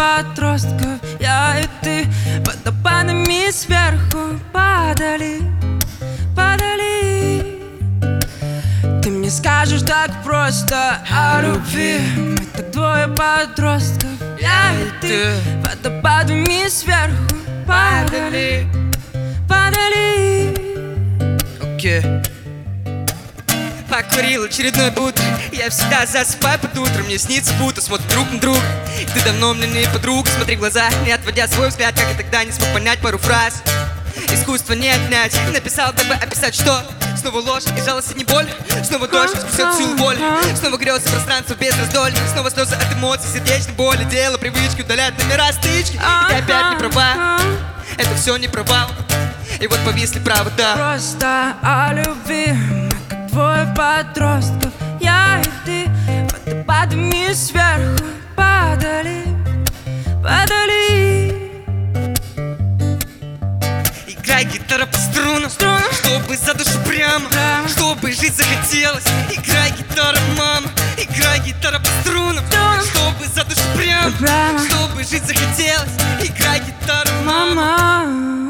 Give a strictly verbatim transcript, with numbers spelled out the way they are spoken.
подростков, я и ты водопадами сверху падали, падали. Ты мне скажешь так просто о любви. Мы так двое подростков, я и ты водопадами сверху падали, падали. Окей okay. Покурил очередной будто. Я всегда засыпаю под утро. Мне снится, будто смотрим друг на друга. Ты давно мне не подруга. Смотри в глаза, не отводя свой взгляд. Как я тогда не смог понять пару фраз. Искусство не отнять. Написал, дабы описать что? Снова ложь и жалость, и не боль. Снова дождь, искусет силу воли. Снова грезы пространство без раздолья. Снова слезы от эмоций, сердечной боли. Дело привычки удалять номера стычки. И ты опять не права. Это все не провал. И вот повисли провода. Просто о любви. Мы как двое подростков, я и ты водопадами сверху падали, падали. Играй гитара по струнам, Струнам. чтобы за душу прямо, Прямо. чтобы жить захотелось. Играй гитара, мама, играй гитара по струнам, Струнам. чтобы за душу прямо, Прямо. чтобы жить захотелось. Играй гитара, мама. Мама.